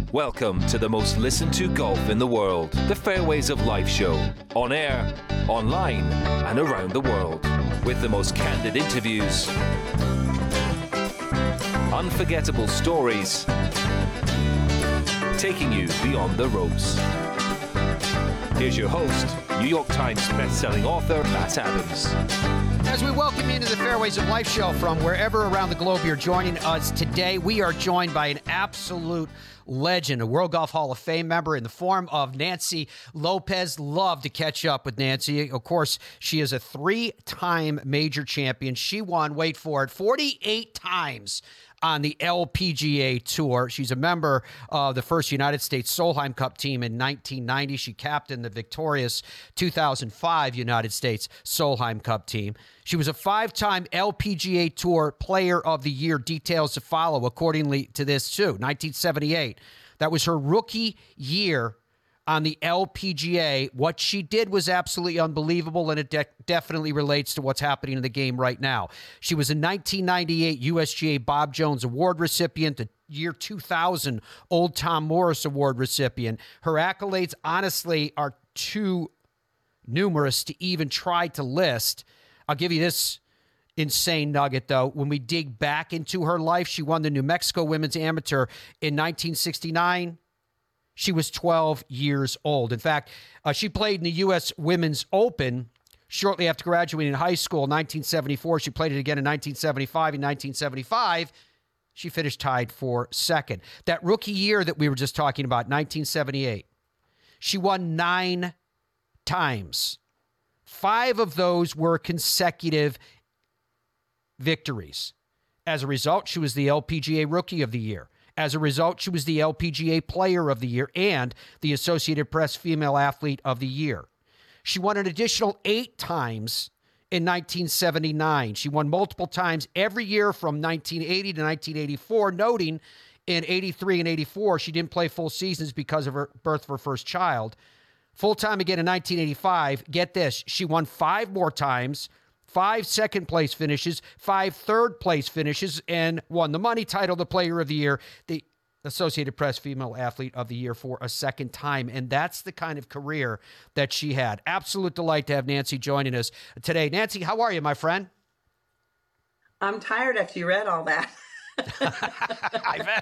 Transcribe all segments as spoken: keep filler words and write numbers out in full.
Welcome to the most listened to golf in the world, the Fairways of Life show, on air, online, and around the world, with the most candid interviews, unforgettable stories, taking you beyond the ropes. Here's your host, New York Times best-selling author, Matt Adams. As we welcome you into the Fairways of Life show from wherever around the globe you're joining us today, we are joined by an absolute legend, a World Golf Hall of Fame member in the form of Nancy Lopez. Love to catch up with Nancy. Of course, she is a three-time major champion. She won, wait for it, forty-eight times on the L P G A Tour. She's a member of the first United States Solheim Cup team in nineteen ninety. She captained the victorious two thousand five United States Solheim Cup team. She was a five-time L P G A Tour Player of the Year. Details to follow accordingly to this, too. nineteen seventy-eight. That was her rookie year on the L P G A. What she did was absolutely unbelievable, and it de- definitely relates to what's happening in the game right now. She was a nineteen ninety-eight U S G A Bob Jones Award recipient, the year two thousand Old Tom Morris Award recipient. Her accolades, honestly, are too numerous to even try to list. I'll give you this insane nugget, though. When we dig back into her life, she won the New Mexico Women's Amateur in nineteen sixty-nine. She was twelve years old. In fact, uh, she played in the U S Women's Open shortly after graduating high school in nineteen seventy-four. She played it again in nineteen seventy-five. In nineteen seventy-five, she finished tied for second. That rookie year that we were just talking about, nineteen seventy-eight, she won nine times. Five of those were consecutive victories. As a result, she was the L P G A Rookie of the Year. As a result, she was the L P G A Player of the Year and the Associated Press Female Athlete of the Year. She won an additional eight times in nineteen seventy-nine. She won multiple times every year from nineteen eighty to nineteen eighty-four, noting in eighty-three and eighty-four she didn't play full seasons because of her birth of her first child. Full-time again in nineteen eighty-five. Get this, she won five more times, five second-place finishes, five third-place finishes, and won the money title, the Player of the Year, the Associated Press Female Athlete of the Year for a second time. And that's the kind of career that she had. Absolute delight to have Nancy joining us today. Nancy, how are you, my friend? I'm tired after you read all that. I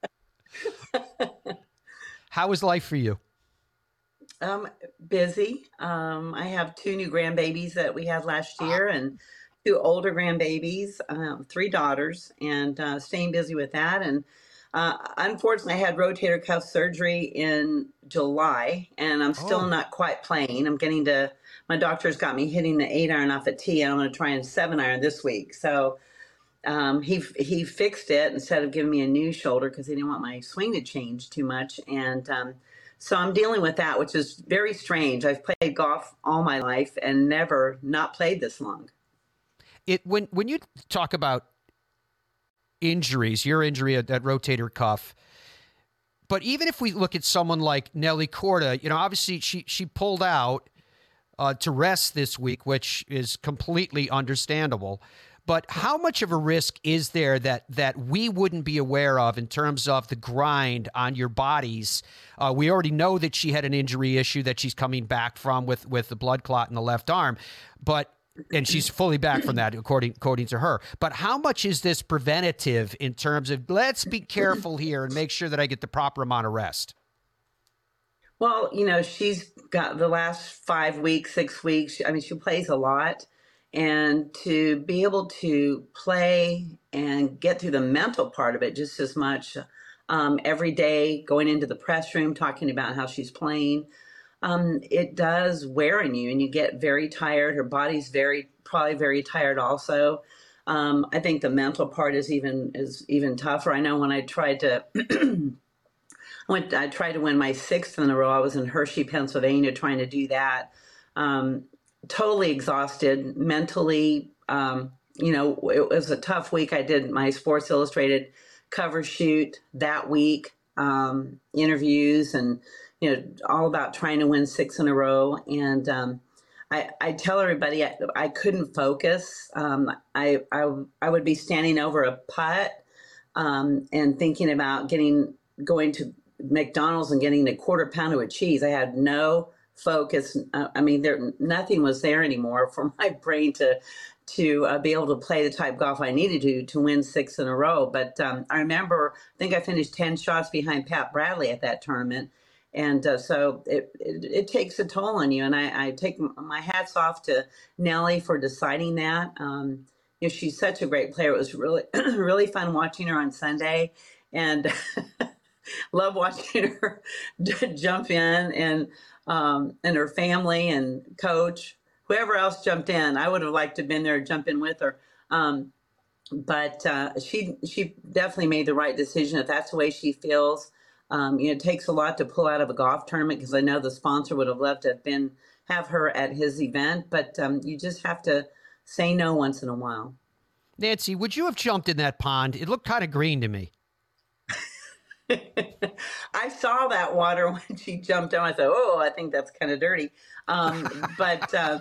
bet. How is life for you? Um, busy. Um, I have two new grandbabies that we had last year and two older grandbabies, um, three daughters, and uh, staying busy with that. And uh, unfortunately, I had rotator cuff surgery in July, and I'm still oh. not quite playing. I'm getting to, my doctor's got me hitting the eight iron off a tee, and I'm going to try and seven iron this week. So um, he he fixed it instead of giving me a new shoulder because he didn't want my swing to change too much. And um, So I'm dealing with that, which is very strange. I've played golf all my life and never not played this long. It when when you talk about injuries, your injury at that rotator cuff, but even if we look at someone like Nelly Korda, you know, obviously she she pulled out uh, to rest this week, which is completely understandable. But how much of a risk is there that that we wouldn't be aware of in terms of the grind on your bodies? Uh, we already know that she had an injury issue that she's coming back from with, with the blood clot in the left arm, but and she's fully back from that, according according to her. But how much is this preventative in terms of let's be careful here and make sure that I get the proper amount of rest? Well, you know, she's got the last five weeks, six weeks. I mean, she plays a lot. And to be able to play and get through the mental part of it just as much um, every day, going into the press room, talking about how she's playing, um, it does wear on you and you get very tired. Her body's very, probably very tired also. Um, I think the mental part is even is even tougher. I know when I tried to I went I tried to win my sixth in a row. I was in Hershey, Pennsylvania, trying to do that. Um, totally exhausted mentally. Um, you know, it was a tough week. I did my Sports Illustrated cover shoot that week, um, interviews and, you know, all about trying to win six in a row. And um, I, I tell everybody I, I couldn't focus. Um, I, I, I would be standing over a putt um, and thinking about getting, going to McDonald's and getting a quarter pound of cheese. I had no focus. Uh, I mean, there nothing was there anymore for my brain to to uh, be able to play the type of golf I needed to to win six in a row. But um, I remember, I think I finished ten shots behind Pat Bradley at that tournament. And uh, so it, it it takes a toll on you. And I, I take my hats off to Nellie for deciding that. Um, you know, she's such a great player. It was really, really fun watching her on Sunday. And love watching her jump in, and um, and her family and coach, whoever else jumped in. I would have liked to have been there, jump in with her. Um, but uh, she she definitely made the right decision if that's the way she feels. Um, you know, it takes a lot to pull out of a golf tournament, because I know the sponsor would have loved to have been have her at his event, but um, you just have to say no once in a while. Nancy, would you have jumped in that pond? It looked kind of green to me. I saw that water when she jumped on. I thought, oh, I think that's kind of dirty. Um, but uh,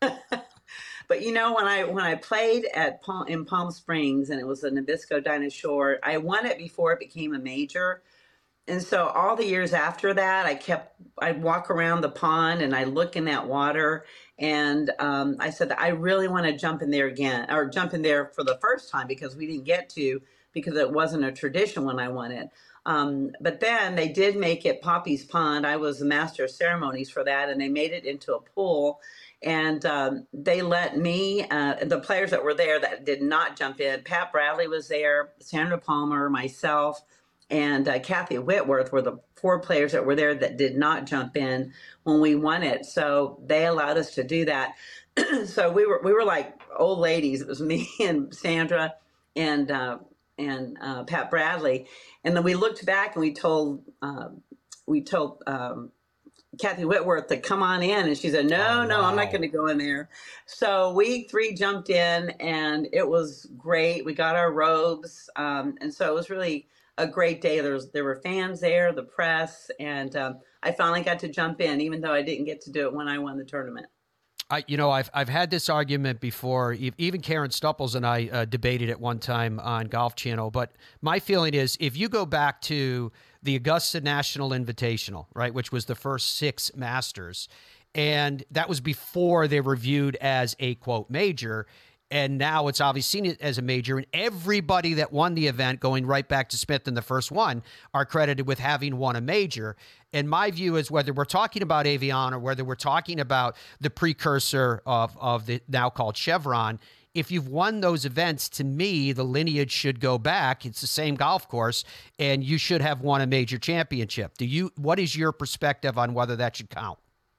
but you know, when I when I played at Palm, in Palm Springs, and it was the Nabisco Dinah Shore, I won it before it became a major. And so all the years after that, I kept, I'd walk around the pond and I look in that water, and um, I said, I really want to jump in there again, or jump in there for the first time, because we didn't get to, because it wasn't a tradition when I won it. Um, but then they did make it Poppy's Pond. I was the master of ceremonies for that, and they made it into a pool. And um, they let me, uh, the players that were there that did not jump in, Pat Bradley was there, Sandra Palmer, myself, and uh, Kathy Whitworth were the four players that were there that did not jump in when we won it. So they allowed us to do that. So we were we were like old ladies. It was me and Sandra and uh, and uh, Pat Bradley. And then we looked back and we told uh, we told um, Kathy Whitworth to come on in, and she said, "No, oh, no, wow. I'm not going to go in there." So we three jumped in, and it was great. We got our robes, um, and so it was really a great day. There was there were fans there, the press, and um, I finally got to jump in, even though I didn't get to do it when I won the tournament. I, you know, I've I've had this argument before. Even Karen Stupples and I uh, debated it one time on Golf Channel. But my feeling is, if you go back to the Augusta National Invitational, right, which was the first six Masters, and that was before they were viewed as a quote major. And now it's obviously seen as a major, and everybody that won the event, going right back to Smith in the first one, are credited with having won a major. And my view is, whether we're talking about Evian or whether we're talking about the precursor of, of the now called Chevron, if you've won those events, to me, the lineage should go back. It's the same golf course, and you should have won a major championship. Do you? What is your perspective on whether that should count?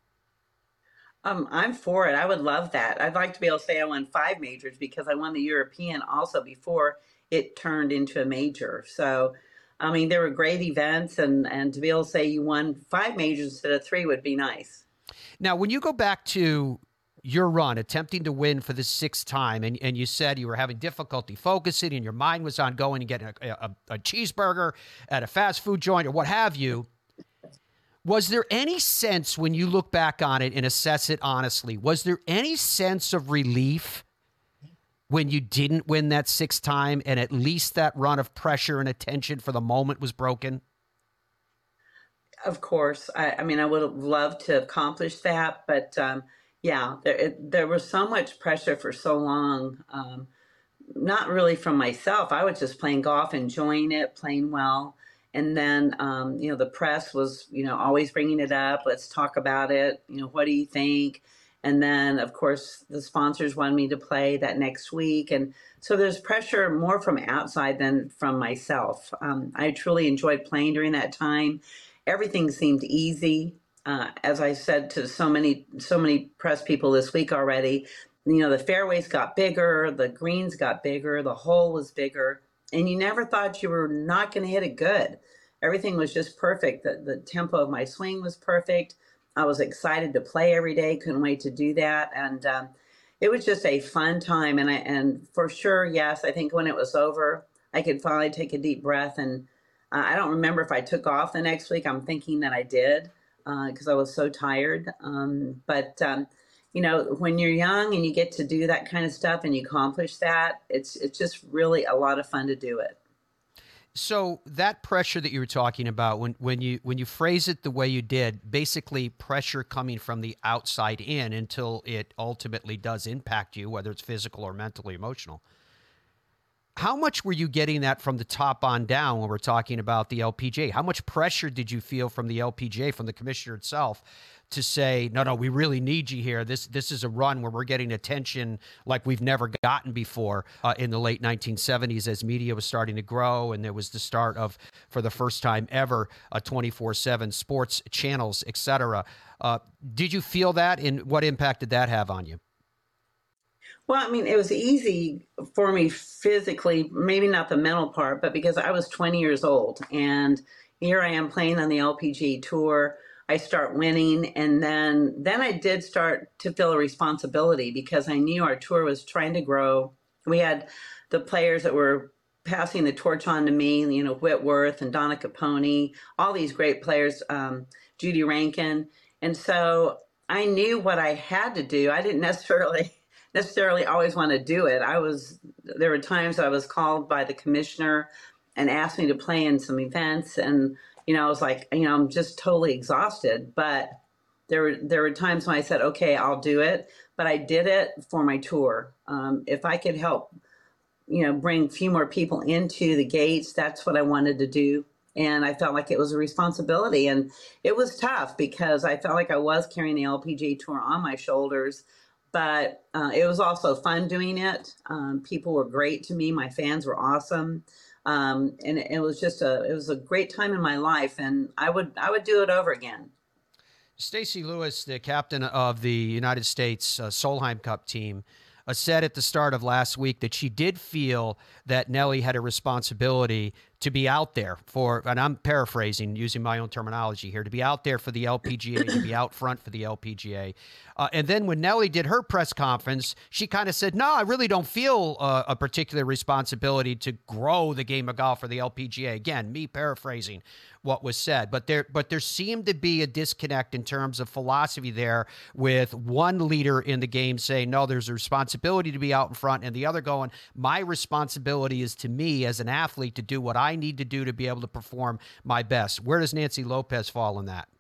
Um, I'm for it. I would love that. I'd like to be able to say I won five majors, because I won the European also before it turned into a major. So, I mean, there were great events, and, and to be able to say you won five majors instead of three would be nice. Now, when you go back to your run, attempting to win for the sixth time, and, and you said you were having difficulty focusing and your mind was on going and getting a, a, a cheeseburger at a fast food joint or what have you, was there any sense, when you look back on it and assess it honestly, was there any sense of relief when you didn't win that sixth time, and at least that run of pressure and attention for the moment was broken? Of course. I, I mean, I would have loved to accomplish that, but um, yeah, there, it, there was so much pressure for so long. Um, not really from myself. I was just playing golf, enjoying it, playing well. And then, um, you know, the press was, you know, always bringing it up. Let's talk about it. You know, what do you think? And then, of course, the sponsors wanted me to play that next week. And so there's pressure more from outside than from myself. Um, I truly enjoyed playing during that time. Everything seemed easy. Uh, as I said to so many, so many press people this week already, you know, the fairways got bigger, the greens got bigger, the hole was bigger. And you never thought you were not going to hit it good. Everything was just perfect. The, the tempo of my swing was perfect. I was excited to play every day. Couldn't wait to do that. And um, it was just a fun time. And I, and for sure, yes, I think when it was over, I could finally take a deep breath. And uh, I don't remember if I took off the next week. I'm thinking that I did, because uh, I was so tired. Um, but um, you know, when you're young and you get to do that kind of stuff and you accomplish that, it's it's just really a lot of fun to do it. So that pressure that you were talking about, when, when you when you phrase it the way you did, basically pressure coming from the outside in until it ultimately does impact you, whether it's physical or mental or emotional. How much were you getting that from the top on down when we're talking about the L P G A? How much pressure did you feel from the L P G A, from the commissioner itself, to say, no, no, we really need you here. This this is a run where we're getting attention like we've never gotten before uh, in the late nineteen seventies as media was starting to grow, and there was the start of, for the first time ever, a twenty-four seven sports channels, et cetera. Uh, did you feel that, and what impact did that have on you? Well, I mean, it was easy for me physically, maybe not the mental part, but because I was twenty years old and here I am playing on the L P G A Tour. I start winning, and then then I did start to feel a responsibility because I knew our tour was trying to grow. We had the players that were passing the torch on to me, you know, Whitworth and Donna Caponi, all these great players, um, Judy Rankin. And so I knew what I had to do. I didn't necessarily necessarily always want to do it. I was, there were times I was called by the commissioner and asked me to play in some events, and you know, I was like, you know, I'm just totally exhausted. But there were there were times when I said, okay, I'll do it. But I did it for my tour. Um, if I could help, you know, bring a few more people into the gates, that's what I wanted to do. And I felt like it was a responsibility. And it was tough because I felt like I was carrying the L P G A Tour on my shoulders. But uh, it was also fun doing it. Um, people were great to me. My fans were awesome. Um, and it was just a, it was a great time in my life, and I would, I would do it over again. Stacy Lewis, the captain of the United States uh, Solheim Cup team, uh, said at the start of last week that she did feel that Nelly had a responsibility to be out there for, and I'm paraphrasing using my own terminology here, to be out there for the L P G A, to be out front for the L P G A. Uh, and then when Nelly did her press conference, she kind of said, no, I really don't feel uh, a particular responsibility to grow the game of golf for the L P G A. Again, me paraphrasing what was said, but there, but there seemed to be a disconnect in terms of philosophy there, with one leader in the game saying, no, there's a responsibility to be out in front, and the other going, my responsibility is to me as an athlete to do what I need to do to be able to perform my best. Where does Nancy Lopez fall in that?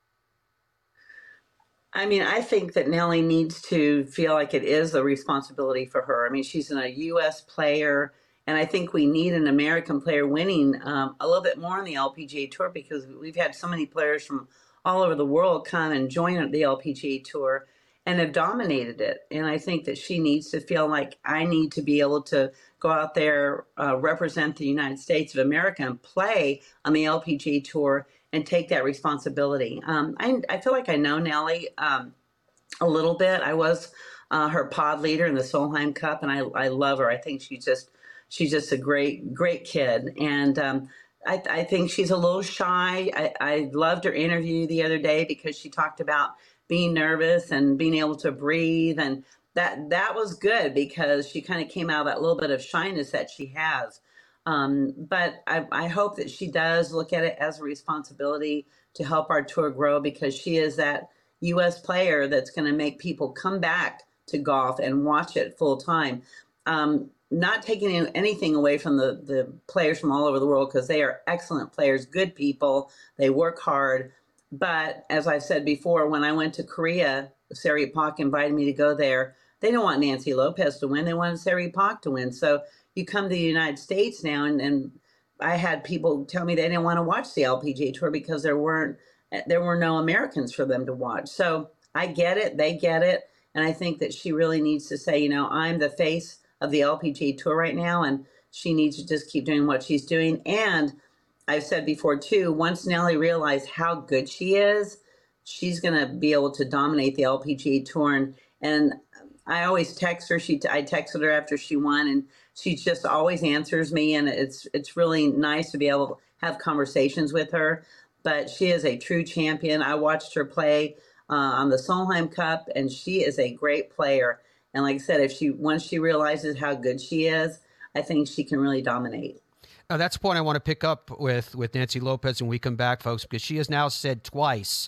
I mean, I think that Nelly needs to feel like it is a responsibility for her. I mean, she's a U S player, and I think we need an American player winning um, a little bit more on the L P G A Tour, because we've had so many players from all over the world come and join the L P G A Tour and have dominated it. And I think that she needs to feel like, I need to be able to go out there, uh, represent the United States of America and play on the L P G A Tour and take that responsibility. Um, I, I feel like I know Nelly um, a little bit. I was uh, her pod leader in the Solheim Cup, and I, I love her. I think she's just she's just a great, great kid. And um, I, I think she's a little shy. I, I loved her interview the other day because she talked about being nervous and being able to breathe. And that that was good because she kind of came out of that little bit of shyness that she has. Um, but I, I hope that she does look at it as a responsibility to help our tour grow, because she is that U S player that's going to make people come back to golf and watch it full time. Um, not taking anything away from the, the players from all over the world, because they are excellent players, good people. They work hard. But as I've said before, when I went to Korea, Sari Pak invited me to go there. They don't want Nancy Lopez to win. They wanted Sari Pak to win. So you come to the United States now, and, and I had people tell me they didn't want to watch the L P G A Tour because there weren't there were no Americans for them to watch. So I get it. They get it. And I think that she really needs to say, you know, I'm the face of the L P G A Tour right now, and she needs to just keep doing what she's doing. And I've said before, too, once Nelly realized how good she is, she's going to be able to dominate the L P G A Tour. And, and I always text her. She, I texted her after she won, and she just always answers me. And it's it's really nice to be able to have conversations with her. But she is a true champion. I watched her play uh, on the Solheim Cup, and she is a great player. And like I said, if she once she realizes how good she is, I think she can really dominate. Now, that's a point I want to pick up with, with Nancy Lopez when we come back, folks, because she has now said twice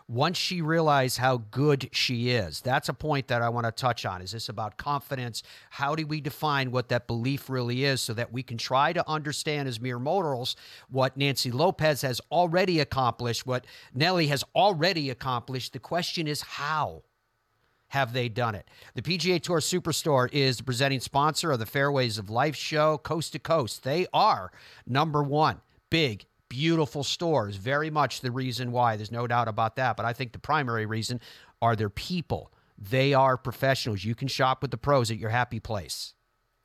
once she realized how good she is? That's a point that I want to touch on. Is this about confidence? How do we define what that belief really is so that we can try to understand as mere mortals what Nancy Lopez has already accomplished, what Nelly has already accomplished? The question is how have they done it? The P G A Tour Superstore is the presenting sponsor of the Fairways of Life show, coast to coast. They are number one. Big, beautiful stores. Very much the reason why. There's no doubt about that. But I think the primary reason are their people. They are professionals. You can shop with the pros at your happy place.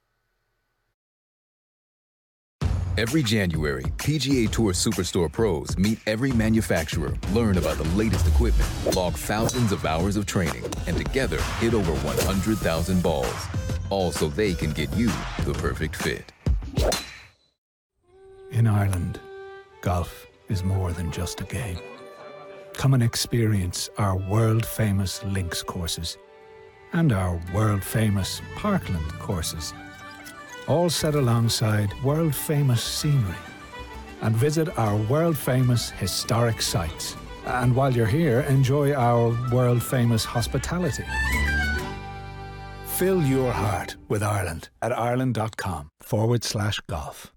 Every January, P G A Tour Superstore pros meet every manufacturer, learn about the latest equipment, log thousands of hours of training, and together hit over one hundred thousand balls. All so they can get you the perfect fit. In Ireland, golf is more than just a game. Come and experience our world-famous links courses and our world-famous Parkland courses, all set alongside world-famous scenery. And visit our world-famous historic sites. And while you're here, enjoy our world-famous hospitality. Fill your heart with Ireland at ireland.com forward slash golf.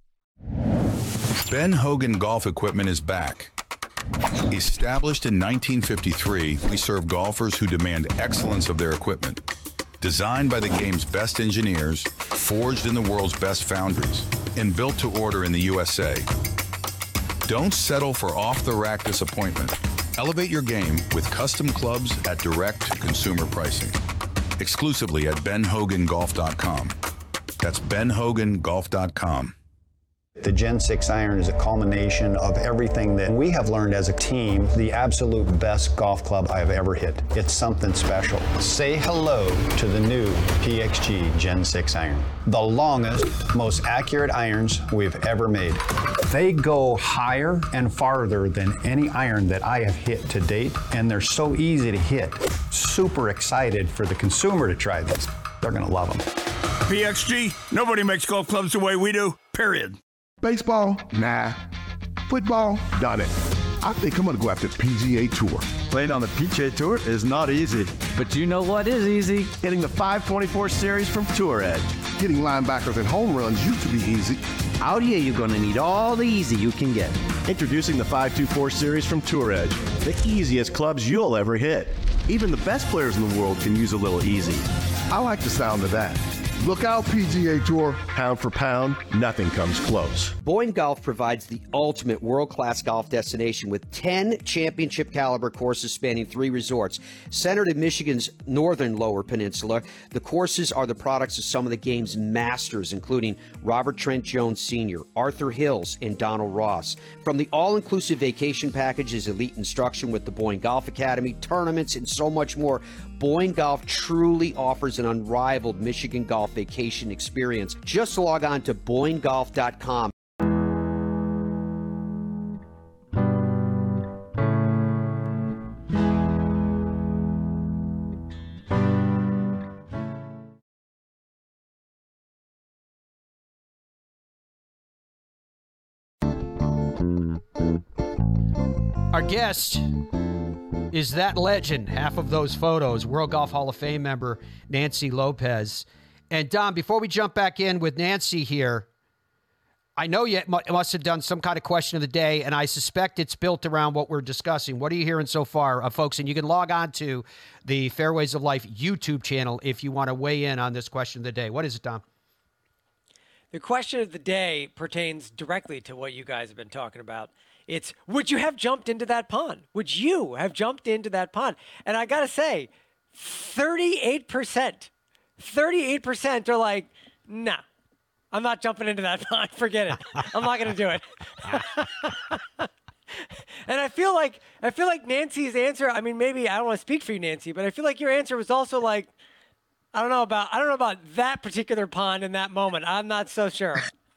Ben Hogan Golf Equipment is back. Established in nineteen fifty-three, we serve golfers who demand excellence of their equipment. Designed by the game's best engineers, forged in the world's best foundries, and built to order in the U S A. Don't settle for off-the-rack disappointment. Elevate your game with custom clubs at direct consumer pricing. Exclusively at ben hogan golf dot com. That's ben hogan golf dot com. The Gen six iron is a culmination of everything that we have learned as a team, the absolute best golf club I have ever hit. It's something special. Say hello to the new P X G Gen six iron. The longest, most accurate irons we've ever made. They go higher and farther than any iron that I have hit to date, and they're so easy to hit. Super excited for the consumer to try this. They're gonna love them. P X G, nobody makes golf clubs the way we do, period. Baseball? Nah. Football? Done it. I think I'm going to go after P G A Tour. Playing on the P G A Tour is not easy. But you know what is easy? Hitting the five twenty-four series from Tour Edge. Hitting linebackers and home runs used to be easy. Out here, you're going to need all the easy you can get. Introducing the five twenty-four series from Tour Edge. The easiest clubs you'll ever hit. Even the best players in the world can use a little easy. I like the sound of that. Look out, P G A Tour. Pound for pound, nothing comes close. Boyne Golf provides the ultimate world-class golf destination with ten championship-caliber courses spanning three resorts. Centered in Michigan's northern Lower Peninsula, the courses are the products of some of the game's masters, including Robert Trent Jones Senior, Arthur Hills, and Donald Ross. From the all-inclusive vacation packages, elite instruction with the Boyne Golf Academy, tournaments, and so much more, Boyne Golf truly offers an unrivaled Michigan golf vacation experience. Just log on to boyne golf dot com. Our guest is that legend, half of those photos, World Golf Hall of Fame member Nancy Lopez. And Dom, before we jump back in with Nancy here, I know you must have done some kind of question of the day, and I suspect it's built around what we're discussing. What are you hearing so far, uh, folks? And you can log on to the Fairways of Life YouTube channel if you want to weigh in on this question of the day. What is it, Dom? The question of the day pertains directly to what you guys have been talking about. It's, would you have jumped into that pond? Would you have jumped into that pond? And I got to say, thirty-eight percent, thirty-eight percent are like, nah, I'm not jumping into that pond. Forget it. I'm not going to do it. And I feel like, I feel like Nancy's answer, I mean, maybe I don't want to speak for you, Nancy, but I feel like your answer was also like, I don't know about, I don't know about that particular pond in that moment. I'm not so sure.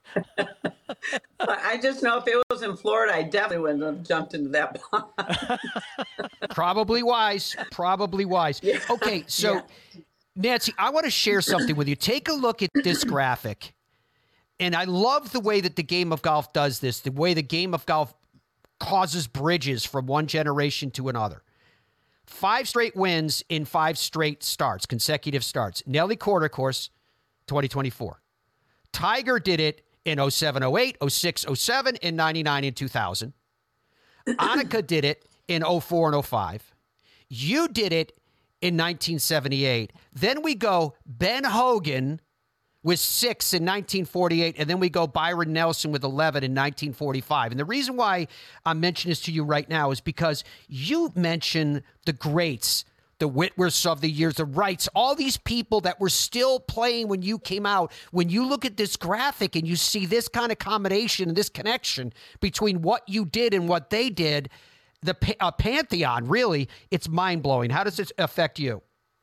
I just know if it was in Florida, I definitely wouldn't have jumped into that pond. Probably wise. Probably wise. Yeah. Okay, so yeah. Nancy, I want to share something with you. Take a look at this graphic. And I love the way that the game of golf does this, the way the game of golf causes bridges from one generation to another. Five straight wins in five straight starts, consecutive starts. Nelly Korda, of course, twenty twenty-four. Tiger did it in oh seven oh eight, oh six oh seven, in ninety-nine and two thousand. Annika did it in oh four and oh five. You did it in nineteen seventy-eight. Then we go Ben Hogan with six in nineteen forty-eight, and then we go Byron Nelson with eleven in nineteen forty-five. And the reason why I'm mentioning this to you right now is because you mentioned the greats, the Whitworths of the years, the Wrights, all these people that were still playing when you came out. When you look at this graphic and you see this kind of combination and this connection between what you did and what they did, the uh, pantheon, really, it's mind-blowing. How does this affect you?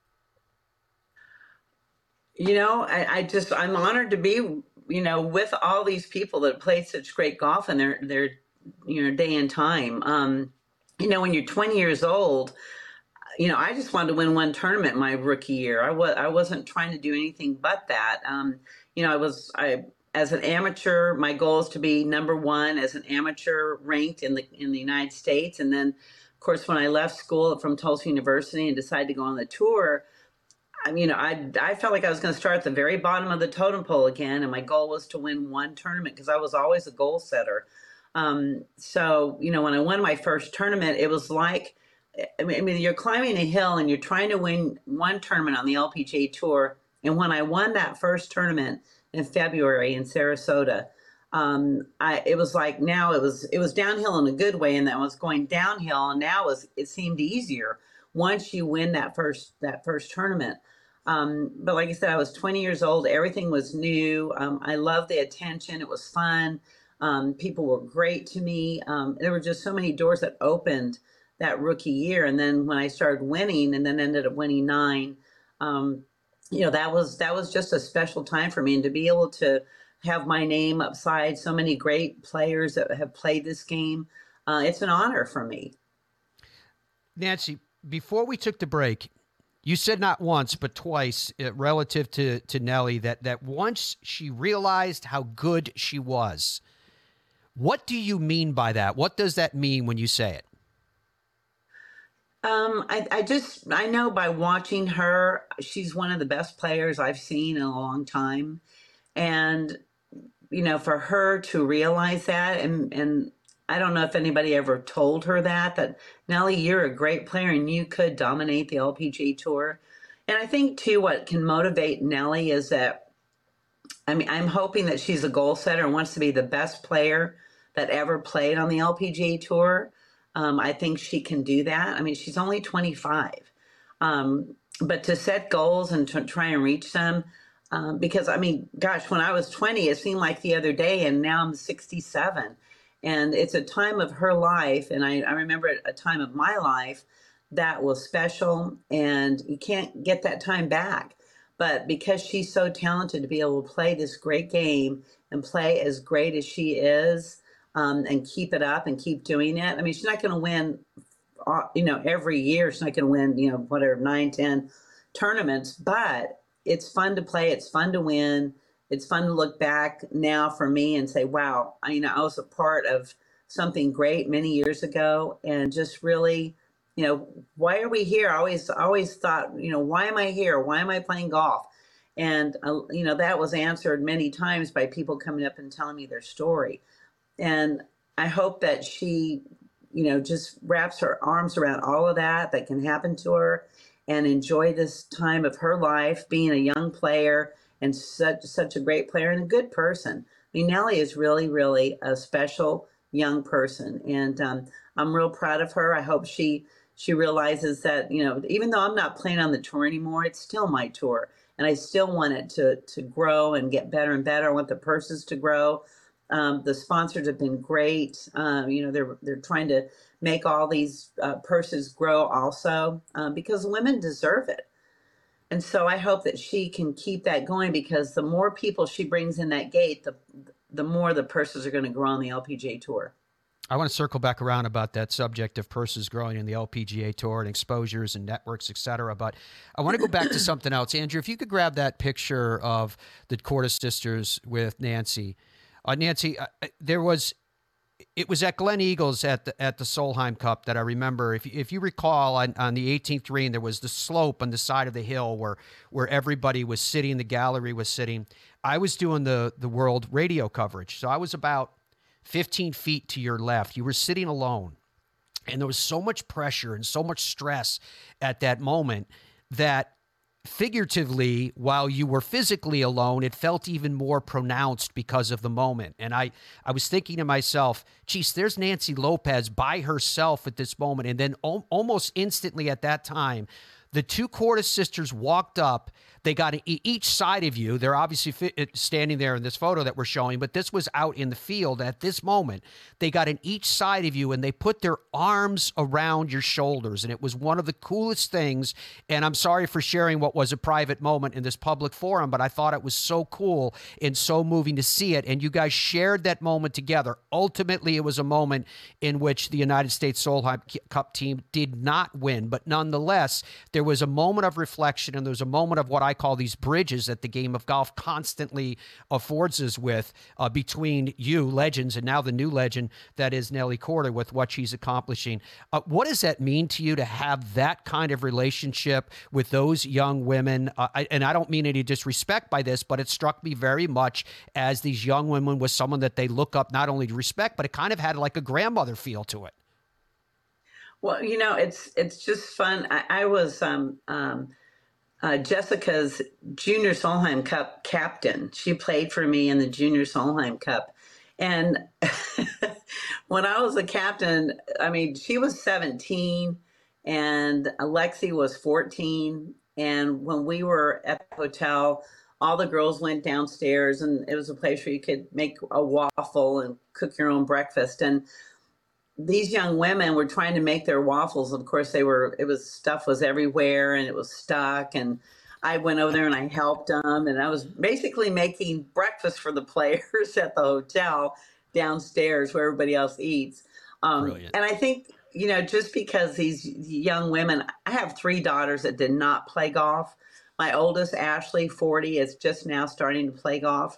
You know, I, I just, I'm honored to be, you know, with all these people that play such great golf in their, their, you know, day and time. Um, you know, when you're twenty years old, you know, I just wanted to win one tournament my rookie year. I was, I wasn't trying to do anything but that. Um, you know, I was, I, as an amateur, my goal is to be number one as an amateur ranked in the, in the United States. And then, of course, when I left school from Tulsa University and decided to go on the tour, I mean, you know, I, I felt like I was going to start at the very bottom of the totem pole again. And my goal was to win one tournament because I was always a goal setter. Um, so, you know, when I won my first tournament, it was like, I mean, I mean, you're climbing a hill and you're trying to win one tournament on the L P G A Tour. And when I won that first tournament in February in Sarasota, um, I, it was like now it was, it was downhill in a good way. And that was going downhill. And now it, was, it seemed easier once you win that first, that first tournament. Um, but like I said, I was twenty years old. Everything was new. Um, I loved the attention. It was fun. Um, people were great to me. Um, there were just so many doors that opened that rookie year. And then when I started winning and then ended up winning nine, um, you know, that was, that was just a special time for me. And to be able to have my name upside so many great players that have played this game, uh, it's an honor for me. Nancy, before we took the break, you said not once, but twice, uh, relative to, to Nelly, that, that once she realized how good she was. What do you mean by that? What does that mean when you say it? Um, I, I just, I know by watching her, she's one of the best players I've seen in a long time. And, you know, for her to realize that, and, and I don't know if anybody ever told her that, that Nelly, you're a great player and you could dominate the L P G A Tour. And I think too, what can motivate Nelly is that, I mean, I'm hoping that she's a goal setter and wants to be the best player that ever played on the L P G A Tour. Um, I think she can do that. I mean, she's only twenty-five. Um, but to set goals and to try and reach them, um, because, I mean, gosh, when I was twenty, it seemed like the other day, and now I'm sixty-seven. And it's a time of her life, and I, I remember a time of my life that was special, and you can't get that time back. But because she's so talented to be able to play this great game and play as great as she is, um, and keep it up and keep doing it. I mean, she's not going to win, uh, you know, every year. She's not going to win, you know, whatever, nine, ten tournaments. But it's fun to play. It's fun to win. It's fun to look back now for me and say, wow, I, you know, I was a part of something great many years ago, and just really, you know, why are we here? I always, always thought, you know, why am I here? Why am I playing golf? And, uh, you know, that was answered many times by people coming up and telling me their story. And I hope that she, you know, just wraps her arms around all of that that can happen to her and enjoy this time of her life being a young player and such such a great player and a good person. I mean, Nelly is really, really a special young person. And um, I'm real proud of her. I hope she she realizes that, you know, even though I'm not playing on the tour anymore, it's still my tour. And I still want it to, to grow and get better and better. I want the purses to grow. Um, the sponsors have been great. Um, you know, they're they're trying to make all these uh, purses grow also um, because women deserve it. And so I hope that she can keep that going, because the more people she brings in that gate, the the more the purses are going to grow on the L P G A Tour. I want to circle back around about that subject of purses growing in the L P G A Tour and exposures and networks, et cetera. But I want to go back to something else. Andrew, if you could grab that picture of the Korda sisters with Nancy. Uh, Nancy, uh, there was, it was at Glen Eagles at the at the Solheim Cup that I remember. If if you recall, on, on the eighteenth green, there was the slope on the side of the hill where where everybody was sitting, the gallery was sitting. I was doing the the world radio coverage, so I was about fifteen feet to your left. You were sitting alone, and there was so much pressure and so much stress at that moment that, figuratively, while you were physically alone, it felt even more pronounced because of the moment. And I, I was thinking to myself, geez, there's Nancy Lopez by herself at this moment. And then al- almost instantly at that time, the two Cordes sisters walked up. They got each side of you. They're obviously fi- standing there in this photo that we're showing, but this was out in the field at this moment. They got in each side of you, and they put their arms around your shoulders, and it was one of the coolest things. And I'm sorry for sharing what was a private moment in this public forum, but I thought it was so cool and so moving to see it. And you guys shared that moment together. Ultimately, it was a moment in which the United States Solheim Cup team did not win, but nonetheless, there was a moment of reflection, and there was a moment of what I call these bridges that the game of golf constantly affords us with, uh, between you, legends, and now the new legend that is Nelly Korda with what she's accomplishing. Uh, what does that mean to you to have that kind of relationship with those young women? Uh, I, and I don't mean any disrespect by this, but it struck me very much as these young women was someone that they look up not only to respect, but it kind of had like a grandmother feel to it. Well, you know, it's it's just fun. I, I was um, um, uh, Jessica's Junior Solheim Cup captain. She played for me in the Junior Solheim Cup. And when I was a captain, I mean, she was seventeen and Alexi was fourteen. And when we were at the hotel, all the girls went downstairs, and it was a place where you could make a waffle and cook your own breakfast. And these young women were trying to make their waffles. Of course, they were, it was, stuff was everywhere and it was stuck. And I went over there and I helped them. And I was basically making breakfast for the players at the hotel downstairs where everybody else eats. Um, and I think, you know, just because these young women, I have three daughters that did not play golf. My oldest, Ashley, forty, is just now starting to play golf.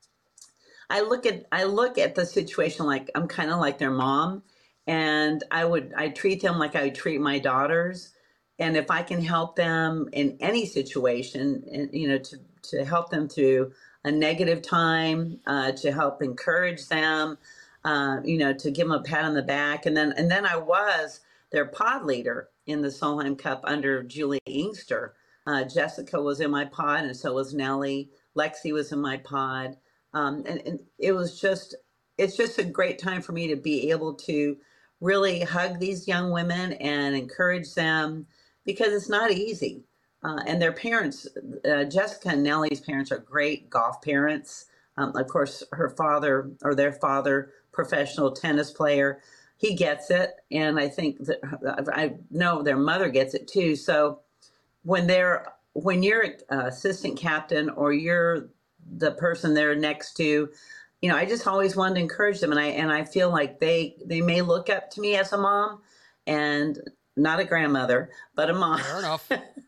I look at, I look at the situation like I'm kind of like their mom. And I would, I treat them like I would treat my daughters. And if I can help them in any situation, and, you know, to, to help them through a negative time, uh, to help encourage them, uh, you know, to give them a pat on the back. And then, and then I was their pod leader in the Solheim Cup under Julie Inkster. Uh, Jessica was in my pod, and so was Nelly. Lexi was in my pod. Um, and, and it was just, it's just a great time for me to be able to really hug these young women and encourage them, because it's not easy. Uh, and their parents, uh, Jessica and Nelly's parents, are great golf parents. Um, of course, her father, or their father, professional tennis player, he gets it. And I think that I know their mother gets it too. So when they're, when you're an assistant captain, or you're the person they're next to, you know, I just always wanted to encourage them. And I, and I feel like they, they may look up to me as a mom, and not a grandmother, but a mom. Fair enough.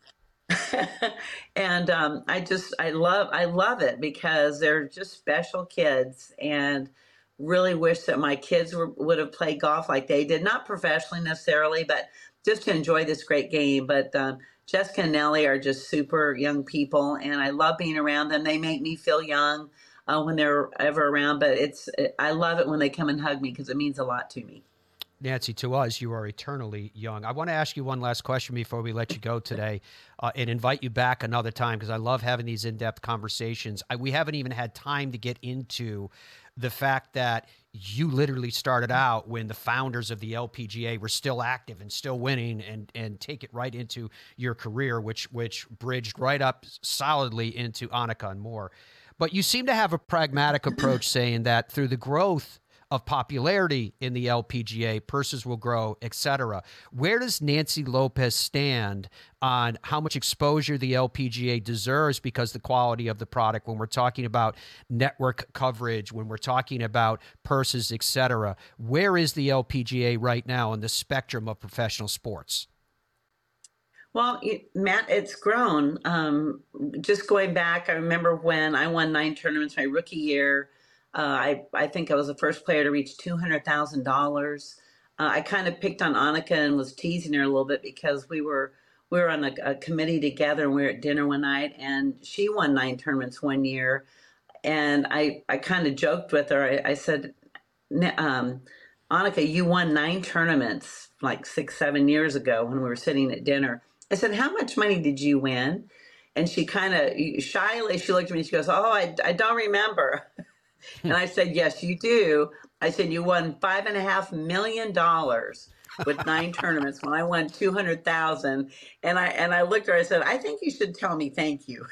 And um, I just, I love, I love it, because they're just special kids, and really wish that my kids were, would have played golf like they did. Not professionally necessarily, but just to enjoy this great game. But um, Jessica and Nelly are just super young people, and I love being around them. They make me feel young uh, when they're ever around, but it's, I love it when they come and hug me, because it means a lot to me. Nancy, to us, you are eternally young. I want to ask you one last question before we let you go today, uh, and invite you back another time, because I love having these in-depth conversations. I, we haven't even had time to get into the fact that you literally started out when the founders of the L P G A were still active and still winning, and and take it right into your career, which which bridged right up solidly into Annika and more. But you seem to have a pragmatic approach, saying that through the growth of popularity in the L P G A, purses will grow, et cetera. Where does Nancy Lopez stand on how much exposure the L P G A deserves because the quality of the product, when we're talking about network coverage, when we're talking about purses, et cetera? Where is the L P G A right now in the spectrum of professional sports? Well, Matt, it's grown. Um, just going back, I remember when I won nine tournaments my rookie year. Uh, I, I think I was the first player to reach two hundred thousand dollars. Uh, I kind of picked on Annika and was teasing her a little bit because we were we were on a, a committee together and we were at dinner one night, and she won nine tournaments one year. And I, I kind of joked with her. I, I said, um, Annika, you won nine tournaments like six, seven years ago when we were sitting at dinner. I said, how much money did you win? And she kind of shyly, she looked at me and she goes, oh, I, I don't remember. And I said, yes, you do. I said, you won five and a half million dollars with nine tournaments when I won two hundred thousand. And I, and I looked at her, I said, I think you should tell me thank you.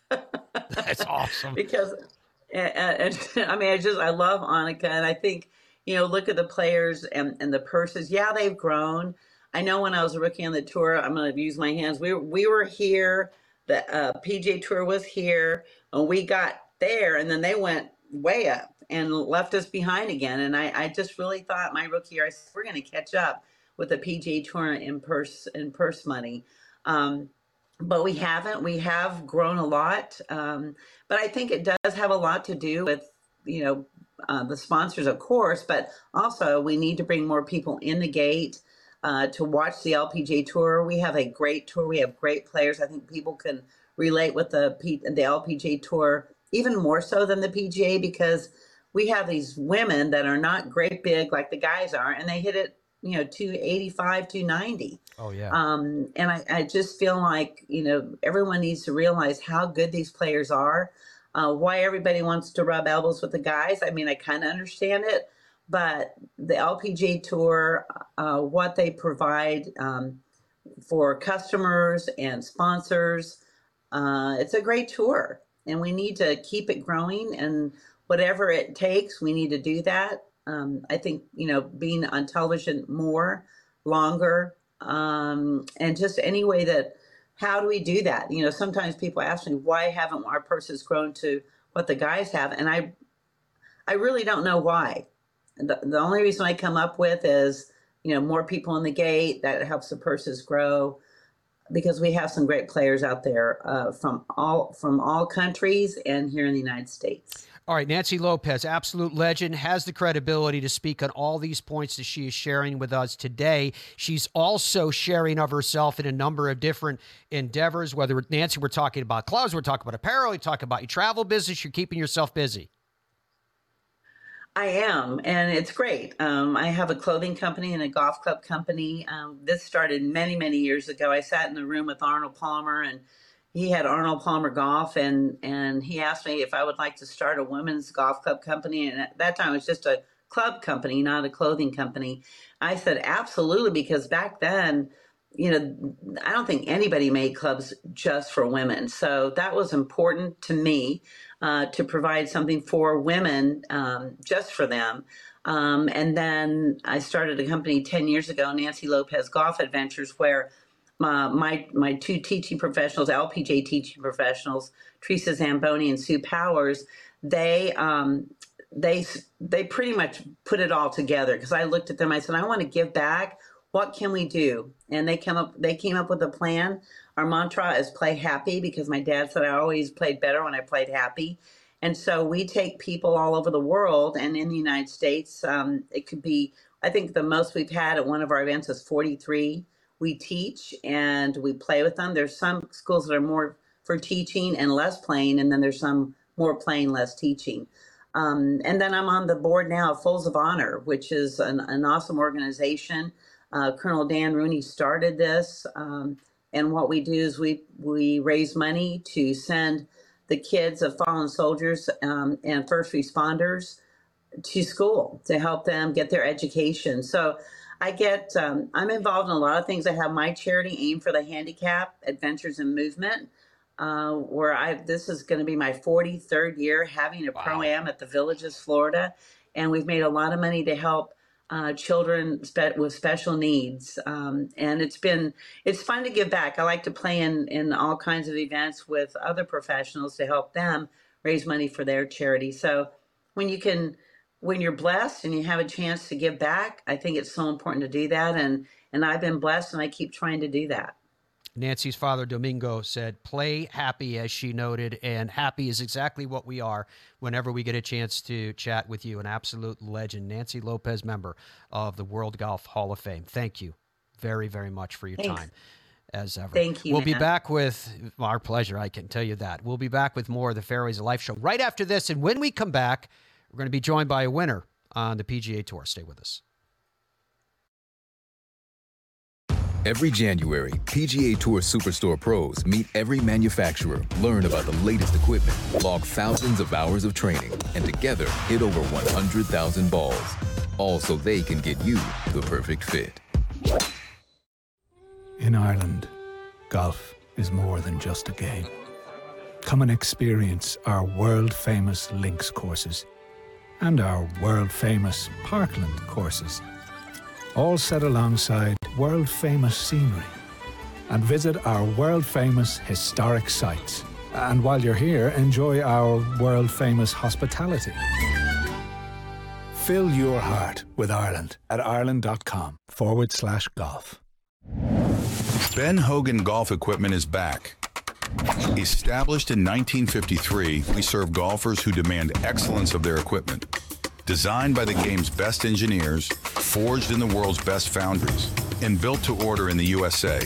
That's awesome. Because, and, and, I mean, I just, I love Annika. And I think, you know, look at the players and, and the purses. Yeah, they've grown. I know when I was a rookie on the tour, I'm going to use my hands. We, we were here. The uh, P G A Tour was here. And we got there, and then they went way up and left us behind again. And I, I just really thought my rookie year, I said, we're going to catch up with the P G A Tour in purse in purse money. Um, but we haven't. We have grown a lot. Um, but I think it does have a lot to do with, you know, uh, the sponsors, of course, but also we need to bring more people in the gate uh, to watch the L P G A Tour. We have a great tour. We have great players. I think people can relate with the P- the L P G A Tour even more so than the P G A, because we have these women that are not great big like the guys are, and they hit it, you know, two eighty-five, two ninety. Oh, yeah. Um, and I, I just feel like, you know, everyone needs to realize how good these players are, uh, why everybody wants to rub elbows with the guys. I mean, I kind of understand it, but the L P G A Tour, uh, what they provide um, for customers and sponsors, uh, it's a great tour. And we need to keep it growing, and whatever it takes, we need to do that. Um, I think, you know, being on television more, longer, um, and just any way that, how do we do that? You know, sometimes people ask me, why haven't our purses grown to what the guys have? And I, I really don't know why. The, the only reason I come up with is, you know, more people in the gate, that helps the purses grow, because we have some great players out there uh, from all from all countries and here in the United States. All right, Nancy Lopez, absolute legend, has the credibility to speak on all these points that she is sharing with us today. She's also sharing of herself in a number of different endeavors, whether, Nancy, we're talking about clubs, we're talking about apparel, we're talking about your travel business, you're keeping yourself busy. I am, and it's great. Um, I have a clothing company and a golf club company. Um, this started many, many years ago. I sat in the room with Arnold Palmer, and he had Arnold Palmer Golf, and, and he asked me if I would like to start a women's golf club company. And at that time, it was just a club company, not a clothing company. I said, absolutely, because back then, you know, I don't think anybody made clubs just for women. So that was important to me. Uh, to provide something for women, um, just for them. Um, and then I started a company ten years ago, Nancy Lopez Golf Adventures, where uh, my my two teaching professionals, L P G A teaching professionals, Teresa Zamboni and Sue Powers, they um, they they pretty much put it all together, because I looked at them, I said, I want to give back. What can we do? And they came up they came up with a plan. Our mantra is play happy, because my dad said I always played better when I played happy. And so we take people all over the world, and in the United States, um, it could be, I think the most we've had at one of our events is forty-three. We teach and we play with them. There's some schools that are more for teaching and less playing, and then there's some more playing, less teaching. Um, and then I'm on the board now of Fools of Honor, which is an, an awesome organization. Uh, Colonel Dan Rooney started this. Um, And what we do is we we raise money to send the kids of fallen soldiers um, and first responders to school to help them get their education. So I get, um, I'm involved in a lot of things. I have my charity, Aim for the Handicap, Adventures in Movement, uh, where I this is going to be my forty-third year having a wow. Pro-Am at the Villages, Florida. And we've made a lot of money to help Uh, children spe- with special needs. Um, and it's been, it's fun to give back. I like to play in, in all kinds of events with other professionals to help them raise money for their charity. So when you can, when you're blessed and you have a chance to give back, I think it's so important to do that. And, and I've been blessed, and I keep trying to do that. Nancy's father, Domingo, said, play happy, as she noted, and happy is exactly what we are whenever we get a chance to chat with you, an absolute legend. Nancy Lopez, member of the World Golf Hall of Fame. Thank you very, very much for your Thanks. time, as ever. Thank you, We'll be Matt. back with, well, our pleasure, I can tell you that. We'll be back with more of the Fairways of Life show right after this, and when we come back, we're going to be joined by a winner on the P G A Tour. Stay with us. Every January, P G A Tour Superstore pros meet every manufacturer, learn about the latest equipment, log thousands of hours of training, and together hit over one hundred thousand balls. All so they can get you the perfect fit. In Ireland, golf is more than just a game. Come and experience our world-famous links courses and our world-famous Parkland courses, all set alongside world-famous scenery. And visit our world-famous historic sites. And while you're here, enjoy our world-famous hospitality. Fill your heart with Ireland at ireland.com forward slash golf. Ben Hogan Golf Equipment is back. Established in nineteen fifty-three, we serve golfers who demand excellence of their equipment. Designed by the game's best engineers, forged in the world's best foundries, and built to order in the U S A.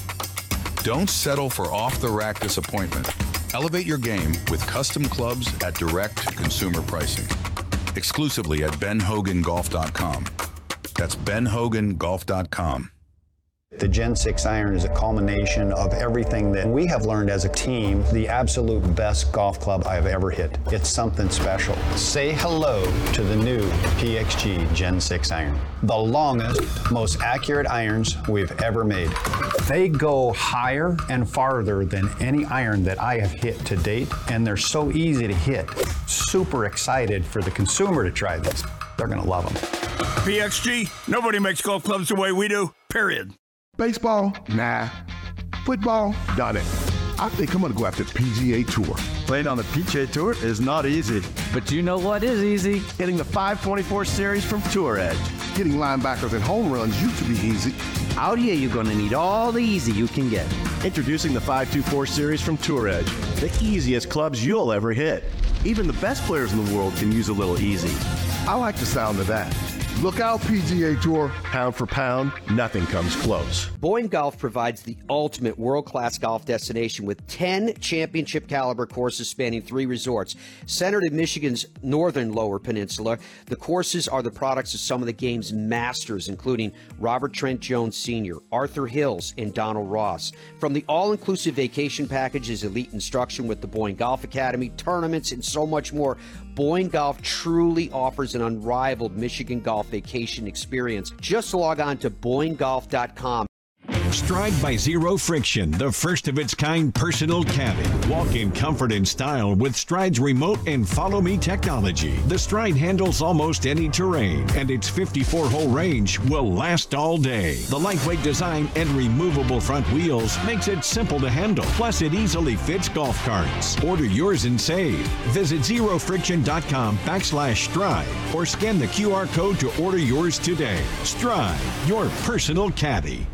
Don't settle for off-the-rack disappointment. Elevate your game with custom clubs at direct consumer pricing. Exclusively at ben hogan golf dot com. That's ben hogan golf dot com. The Gen six iron is a culmination of everything that we have learned as a team, the absolute best golf club I've ever hit. It's something special. Say hello to the new P X G Gen six iron. The longest, most accurate irons we've ever made. They go higher and farther than any iron that I have hit to date, and they're so easy to hit. Super excited for the consumer to try this. They're gonna love them. P X G, nobody makes golf clubs the way we do, period. Baseball? Nah. Football? Done it. I think I'm gonna go after P G A Tour. Playing on the P G A Tour is not easy. But you know what is easy? Hitting the five twenty-four series from Tour Edge. Getting linebackers and home runs used to be easy. Out here, you're going to need all the easy you can get. Introducing the five twenty-four series from Tour Edge, the easiest clubs you'll ever hit. Even the best players in the world can use a little easy. I like the sound of that. Look out, P G A Tour. Pound for pound, nothing comes close. Boyne Golf provides the ultimate world-class golf destination with ten championship-caliber courses spanning three resorts. Centered in Michigan's northern Lower Peninsula, the courses are the products of some of the game's masters, including Robert Trent Jones Senior, Arthur Hills, and Donald Ross. From the all-inclusive vacation packages, elite instruction with the Boyne Golf Academy, tournaments, and so much more, Boyne Golf truly offers an unrivaled Michigan golf vacation experience. Just log on to boyne golf dot com. Stride by Zero Friction, the first of its kind personal caddy. Walk in comfort and style with Stride's remote and follow me technology. The Stride handles almost any terrain, and its fifty-four hole range will last all day. The lightweight design and removable front wheels makes it simple to handle. Plus, it easily fits golf carts. Order yours and save. Visit zero friction dot com backslash Stride or scan the Q R code to order yours today. Stride, your personal caddy.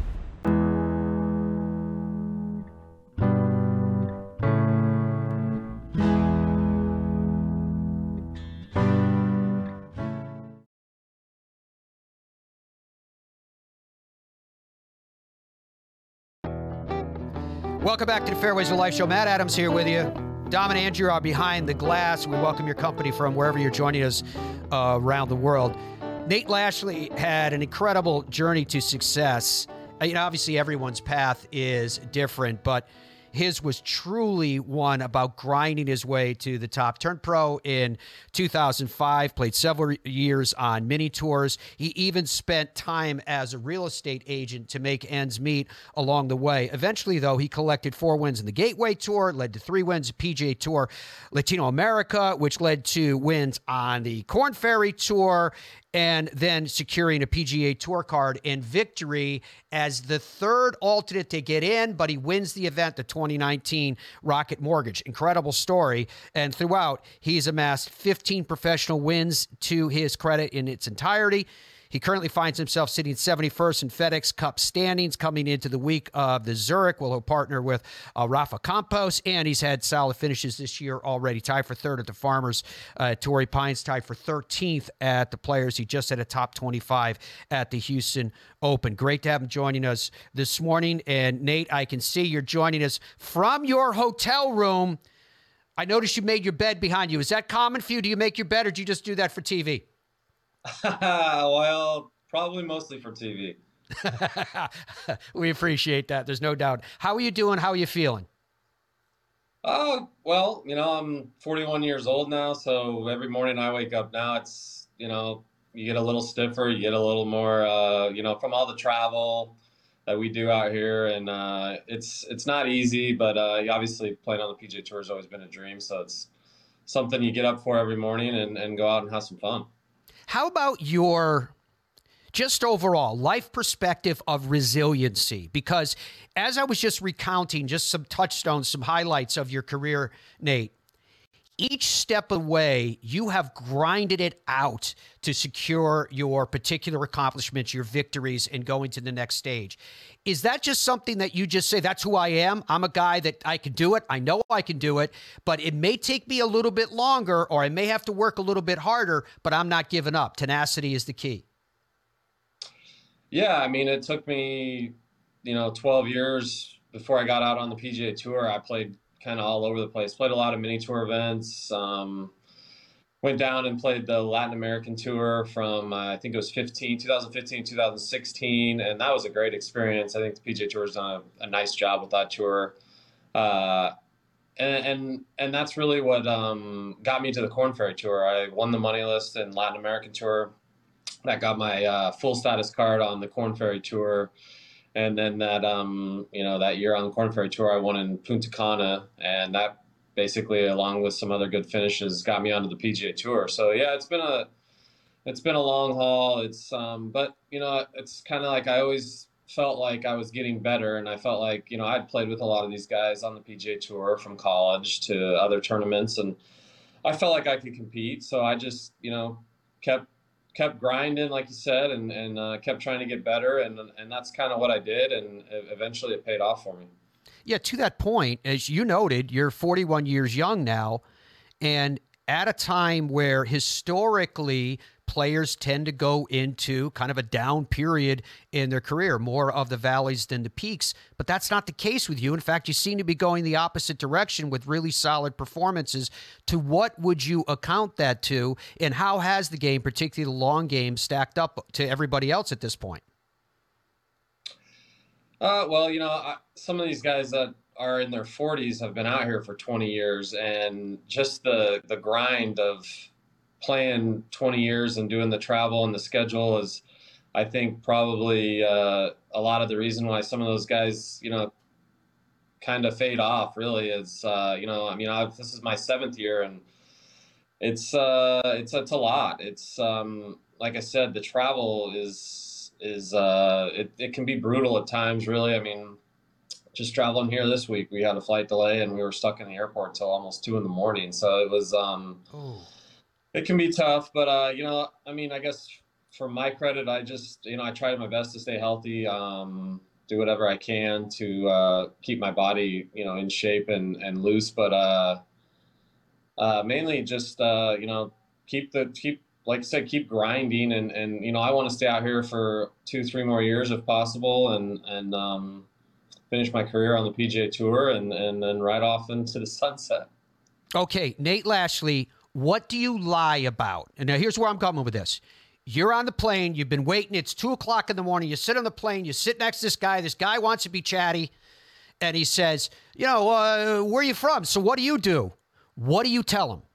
Welcome back to the Fairways of Life show. Matt Adams here with you. Dom and Andrew are behind the glass. We welcome your company from wherever you're joining us uh, around the world. Nate Lashley had an incredible journey to success. Uh, you know, obviously everyone's path is different, but his was truly one about grinding his way to the top. Turned pro in two thousand five, played several years on mini tours. He even spent time as a real estate agent to make ends meet along the way. Eventually, though, he collected four wins in the Gateway Tour, led to three wins at P G A Tour Latino America, which led to wins on the Korn Ferry Tour, and then securing a P G A Tour card and victory as the third alternate to get in, but he wins the event, the twenty nineteen Rocket Mortgage. Incredible story. And throughout, he's amassed fifteen professional wins to his credit in its entirety. He currently finds himself sitting seventy-first in FedEx Cup standings coming into the week of the Zurich. Will he'll partner with uh, Rafa Campos, and he's had solid finishes this year already. Tied for third at the Farmers. Uh, Torrey Pines tied for thirteenth at the Players. He just had a top twenty-five at the Houston Open. Great to have him joining us this morning. And Nate, I can see you're joining us from your hotel room. I noticed you made your bed behind you. Is that common for you? Do you make your bed, or do you just do that for T V? Well, probably mostly for T V. We appreciate that. There's no doubt. How are you doing? How are you feeling? Oh, well, you know, I'm forty-one years old now, so every morning I wake up now, it's, you know, you get a little stiffer, you get a little more, uh, you know, from all the travel that we do out here, and uh, it's it's not easy, but uh, obviously playing on the P G A Tour has always been a dream, so it's something you get up for every morning and, and go out and have some fun. How about your just overall life perspective of resiliency? Because as I was just recounting just some touchstones, some highlights of your career, Nate, each step of the way, you have grinded it out to secure your particular accomplishments, your victories, and going to the next stage. Is that just something that you just say, that's who I am? I'm a guy that I can do it. I know I can do it, but it may take me a little bit longer, or I may have to work a little bit harder, but I'm not giving up. Tenacity is the key. Yeah, I mean, it took me, you know, twelve years before I got out on the P G A Tour. I played kind of all over the place. Played a lot of mini tour events. Um, went down and played the Latin American Tour from uh, I think it was fifteen, twenty fifteen, twenty sixteen, and that was a great experience. I think the P G A Tour has done a, a nice job with that tour, uh, and, and and that's really what um, got me to the Korn Ferry Tour. I won the money list in Latin American Tour. That got my uh, full status card on the Korn Ferry Tour. And then that, um, you know, that year on the Korn Ferry Tour, I won in Punta Cana, and that basically, along with some other good finishes, got me onto the P G A Tour. So yeah, it's been a, it's been a long haul. It's, um, but you know, it's kind of like I always felt like I was getting better, and I felt like, you know, I'd played with a lot of these guys on the P G A Tour from college to other tournaments, and I felt like I could compete. So I just, you know, kept. kept grinding, like you said, and, and uh, kept trying to get better. And, and that's kind of what I did. And eventually it paid off for me. Yeah. To that point, as you noted, you're forty-one years young now, and at a time where historically players tend to go into kind of a down period in their career, more of the valleys than the peaks. But that's not the case with you. In fact, you seem to be going the opposite direction with really solid performances. To what would you account that to, and how has the game, particularly the long game, stacked up to everybody else at this point? Uh, well, you know, I, some of these guys that are in their forties have been out here for twenty years, and just the, the grind of playing twenty years and doing the travel and the schedule is, I think, probably uh, a lot of the reason why some of those guys, you know, kind of fade off. Really, is uh, you know, I mean, I've, this is my seventh year, and it's uh, it's it's a lot. It's um, like I said, the travel is is uh, it it can be brutal at times. Really, I mean, just traveling here this week, we had a flight delay, and we were stuck in the airport till almost two in the morning. So it was. Um, oh. It can be tough, but, uh, you know, I mean, I guess for my credit, I just, you know, I tried my best to stay healthy, um, do whatever I can to uh, keep my body, you know, in shape and, and loose. But uh, uh, mainly just, uh, you know, keep the, keep, like I said, keep grinding. And, and, you know, I want to stay out here for two, three more years if possible, and, and um, finish my career on the P G A Tour, and, and then ride off into the sunset. Okay, Nate Lashley, what do you lie about? And now here's where I'm coming with this. You're on the plane. You've been waiting. It's two o'clock in the morning. You sit on the plane. You sit next to this guy. This guy wants to be chatty. And he says, you know, uh, where are you from? So what do you do? What do you tell him?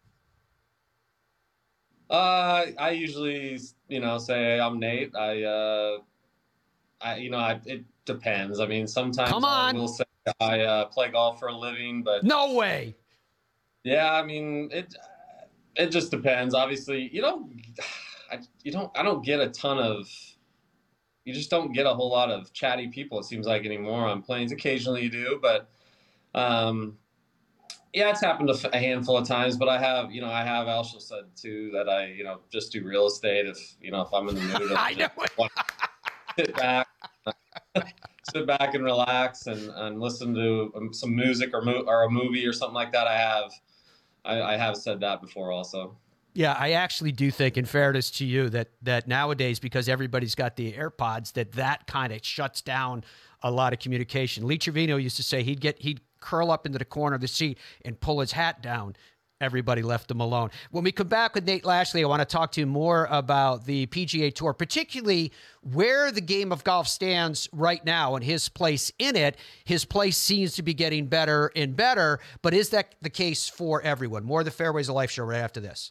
Uh, I usually, you know, say I'm Nate. I, uh, I, you know, I, it depends. I mean, sometimes Come on. I will say I uh, play golf for a living, but no way. Yeah, I mean, it. It just depends. Obviously, you don't, I, you don't, I don't get a ton of, you just don't get a whole lot of chatty people, it seems like, anymore on planes. Occasionally you do, but, um, Yeah, it's happened a, a handful of times, but I have, you know, I have also said too that I, you know, just do real estate if, you know, if I'm in the mood. I know. Want to sit back, sit back and relax and, and listen to some music or mo- or a movie or something like that. I have, I, I have said that before also. Yeah, I actually do think, in fairness to you, that that nowadays, because everybody's got the AirPods, that that kind of shuts down a lot of communication. Lee Trevino used to say he'd get he'd curl up into the corner of the seat and pull his hat down. Everybody left him alone. When we come back with Nate Lashley, I want to talk to you more about the P G A Tour, particularly where the game of golf stands right now and his place in it. His place seems to be getting better and better, but is that the case for everyone? More of the Fairways of Life show right after this.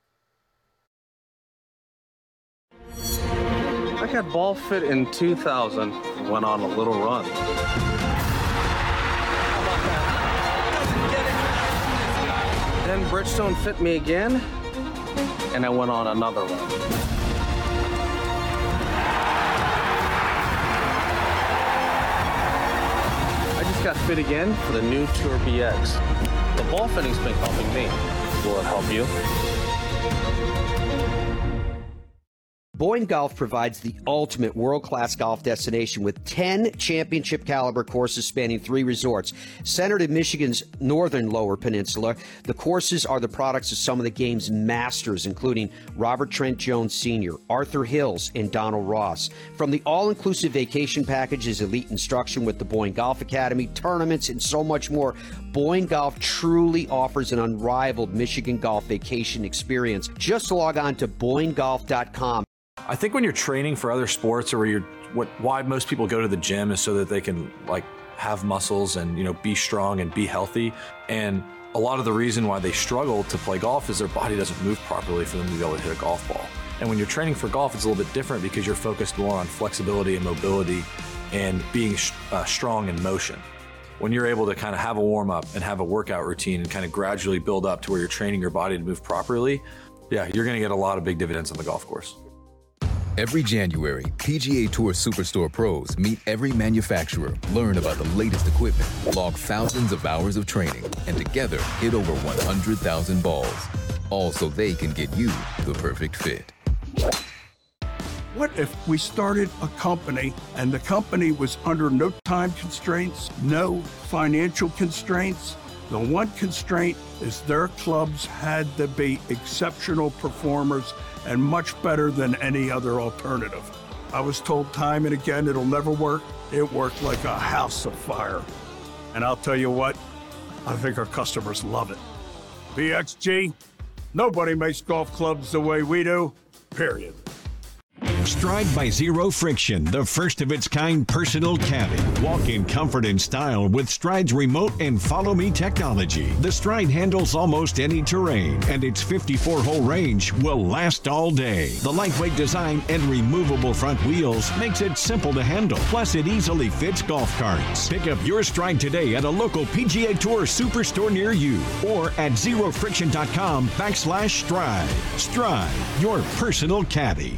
I got ball fit in two thousand, went on a little run. Then Bridgestone fit me again, and I went on another run. I just got fit again for the new Tour B X. The ball fitting's been helping me. Will it help you? Boyne Golf provides the ultimate world-class golf destination with ten championship-caliber courses spanning three resorts. Centered in Michigan's northern Lower Peninsula, the courses are the products of some of the game's masters, including Robert Trent Jones Senior, Arthur Hills, and Donald Ross. From the all-inclusive vacation packages, elite instruction with the Boyne Golf Academy, tournaments, and so much more, Boyne Golf truly offers an unrivaled Michigan golf vacation experience. Just log on to boyne golf dot com. I think when you're training for other sports, or you're what why most people go to the gym is so that they can like have muscles and, you know, be strong and be healthy. And a lot of the reason why they struggle to play golf is their body doesn't move properly for them to be able to hit a golf ball. And when you're training for golf, it's a little bit different because you're focused more on flexibility and mobility and being uh, strong in motion. When you're able to kind of have a warm up and have a workout routine and kind of gradually build up to where you're training your body to move properly, yeah, you're going to get a lot of big dividends on the golf course. Every January, P G A Tour Superstore pros meet every manufacturer, learn about the latest equipment, log thousands of hours of training, and together hit over one hundred thousand balls. All so they can get you the perfect fit. What if we started a company and the company was under no time constraints, no financial constraints? The one constraint is their clubs had to be exceptional performers and much better than any other alternative. I was told time and again it'll never work. It worked like a house of fire. And I'll tell you what, I think our customers love it. B X G, nobody makes golf clubs the way we do, period. Stride by Zero Friction, the first of its kind personal caddy. Walk in comfort and style with Stride's remote and follow me technology. The Stride handles almost any terrain, and its fifty-four hole range will last all day. The lightweight design and removable front wheels makes it simple to handle. Plus, it easily fits golf carts. Pick up your Stride today at a local P G A Tour Superstore near you or at zero friction dot com backslash Stride. Stride, your personal caddy.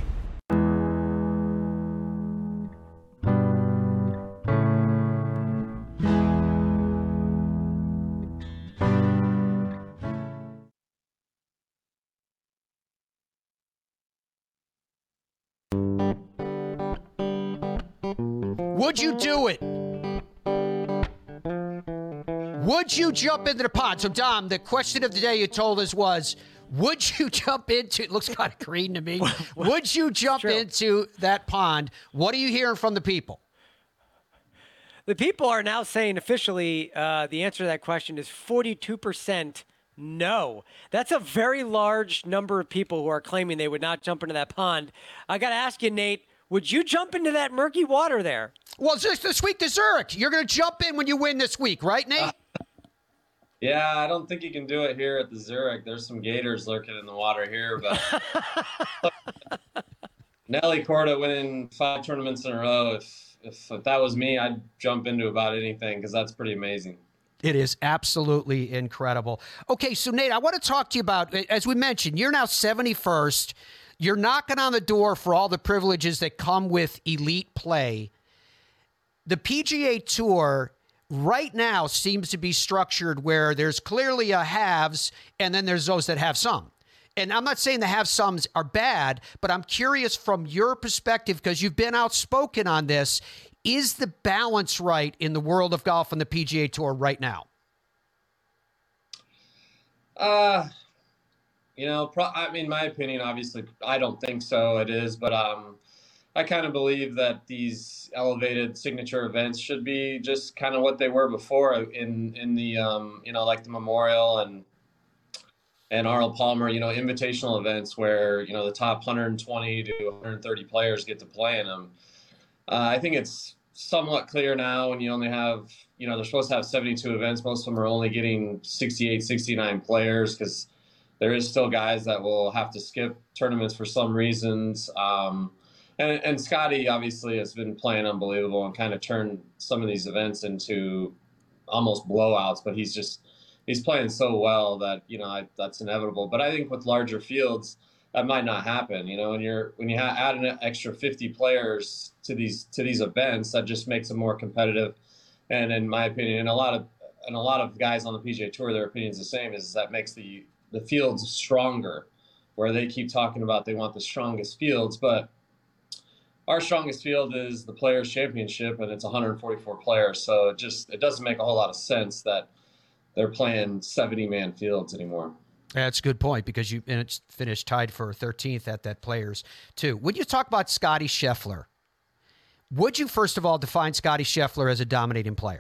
Would you do it? Would you jump into the pond? So, Dom, the question of the day you told us was, would you jump into, it looks kind of green to me. Would you jump into that pond? What are you hearing from the people? The people are now saying officially uh, the answer to that question is forty-two percent no. That's a very large number of people who are claiming they would not jump into that pond. I got to ask you, Nate, would you jump into that murky water there? Well, it's just this week to Zurich. You're going to jump in when you win this week, right, Nate? Uh, yeah, I don't think you can do it here at the Zurich. There's some gators lurking in the water here, but Nelly Corda winning five tournaments in a row. If, if if that was me, I'd jump into about anything because that's pretty amazing. It is absolutely incredible. Okay, so Nate, I want to talk to you about, as we mentioned, you're now seventy-first. You're knocking on the door for all the privileges that come with elite play. The P G A Tour right now seems to be structured where there's clearly a haves and then there's those that have some. And I'm not saying the have somes are bad, but I'm curious from your perspective, because you've been outspoken on this, is the balance right in the world of golf on the P G A Tour right now? Uh, you know, pro- I mean, my opinion, obviously, I don't think so. It is, but um, I kind of believe that these elevated signature events should be just kind of what they were before in in the um, you know, like the Memorial and and Arnold Palmer, you know, invitational events where, you know, the top one hundred twenty to one hundred thirty players get to play in them. Uh, I think it's somewhat clear now when you only have, you know, they're supposed to have seventy-two events. Most of them are only getting sixty-eight, sixty-nine players because there is still guys that will have to skip tournaments for some reasons. Um, and, and Scotty obviously has been playing unbelievable and kind of turned some of these events into almost blowouts, but he's just, he's playing so well that, you know, I, that's inevitable. But I think with larger fields, that might not happen. You know, when you're when you ha- add an extra fifty players to these to these events, that just makes them more competitive. And in my opinion, and a lot of and a lot of guys on the P G A Tour, their opinion's the same. Is that makes the the fields stronger, where they keep talking about they want the strongest fields, but our strongest field is the Players Championship, and it's one hundred forty-four players. So it just it doesn't make a whole lot of sense that they're playing seventy-man fields anymore. That's a good point, because you and it's finished tied for thirteenth at that Players too. When you talk about Scotty Scheffler, would you first of all define Scotty Scheffler as a dominating player?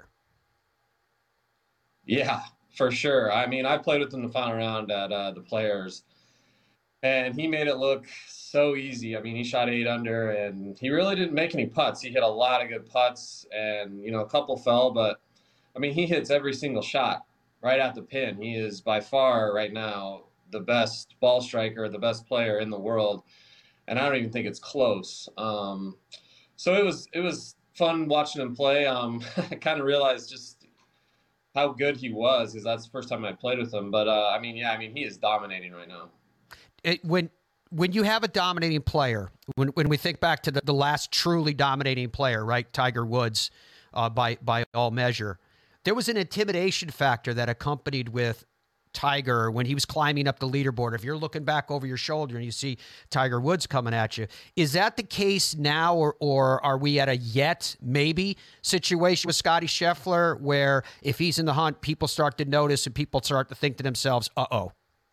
Yeah, for sure. I mean, I played with him the final round at uh, the Players, and he made it look so easy. I mean, he shot eight under, and he really didn't make any putts. He hit a lot of good putts, and, you know, a couple fell, but, I mean, he hits every single shot right at the pin. He is by far right now the best ball striker, the best player in the world, and I don't even think it's close. Um, so it was it was fun watching him play. Um, I kind of realized just how good he was, because that's the first time I played with him. But uh, I mean, yeah, I mean, he is dominating right now. It, when when you have a dominating player, when when we think back to the, the last truly dominating player, right, Tiger Woods, uh, by by all measure, there was an intimidation factor that accompanied with Tiger when he was climbing up the leaderboard. If you're looking back over your shoulder and you see Tiger Woods coming at you, is that the case now, or or are we at a yet maybe situation with Scotty Scheffler where if he's in the hunt, people start to notice and people start to think to themselves, uh-oh?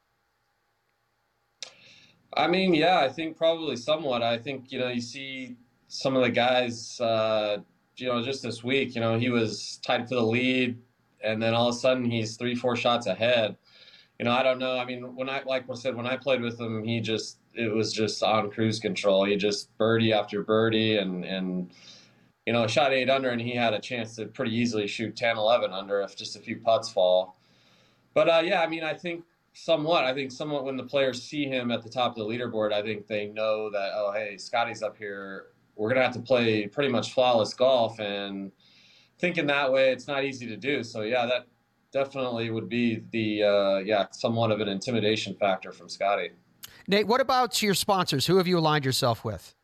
I mean, yeah, I think probably somewhat. I think, you know, you see some of the guys, uh, you know, just this week, you know, he was tied for the lead, and then all of a sudden he's three, four shots ahead. You know, I don't know. I mean, when I, like I said, when I played with him, he just, it was just on cruise control. He just birdie after birdie and, and, you know, shot eight under, and he had a chance to pretty easily shoot ten, eleven under if just a few putts fall. But, uh, yeah, I mean, I think somewhat, I think somewhat when the players see him at the top of the leaderboard, I think they know that, oh, hey, Scotty's up here. We're going to have to play pretty much flawless golf, and thinking that way, it's not easy to do. So, yeah, that definitely would be the, uh, yeah, somewhat of an intimidation factor from Scotty. Nate, what about your sponsors? Who have you aligned yourself with?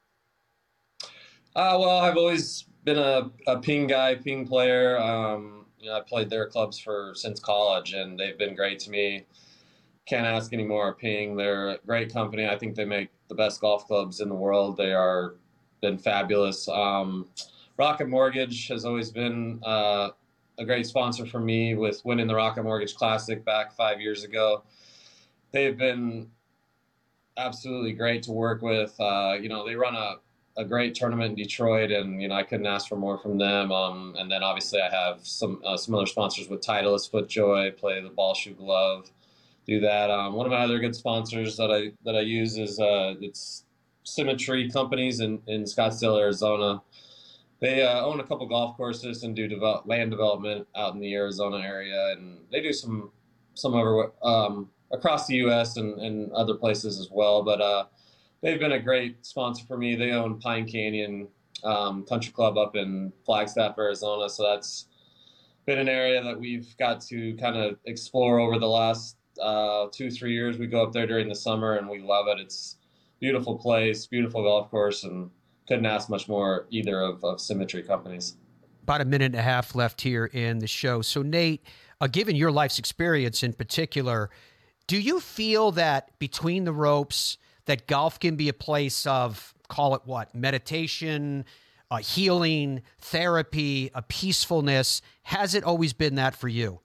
Uh, well, I've always been a, a Ping guy, Ping player. Um, you know, I played their clubs for since college, and they've been great to me. Can't ask any more. Ping, they're a great company. I think they make the best golf clubs in the world. They are been fabulous. Um, Rocket Mortgage has always been uh, a great sponsor for me with winning the Rocket Mortgage Classic back five years ago. They've been absolutely great to work with. Uh, you know, they run a, a great tournament in Detroit, and, you know, I couldn't ask for more from them. Um, and then obviously I have some uh, some other sponsors with Titleist, FootJoy, play the ball, shoe, glove, do that. Um, one of my other good sponsors that I that I use is uh, it's Symmetry Companies in, in Scottsdale, Arizona. They uh, own a couple golf courses and do develop, land development out in the Arizona area, and they do some some over um, across the U S and, and other places as well. But uh, they've been a great sponsor for me. They own Pine Canyon um, Country Club up in Flagstaff, Arizona, so that's been an area that we've got to kind of explore over the last uh, two, three years. We go up there during the summer, and we love it. It's a beautiful place, beautiful golf course, and couldn't ask much more either of, of Symmetry Companies. about a minute and a half left here in the show. So, Nate, uh, given your life's experience in particular, do you feel that between the ropes that golf can be a place of, call it what, meditation, uh, healing, therapy, a peacefulness? Has it always been that for you?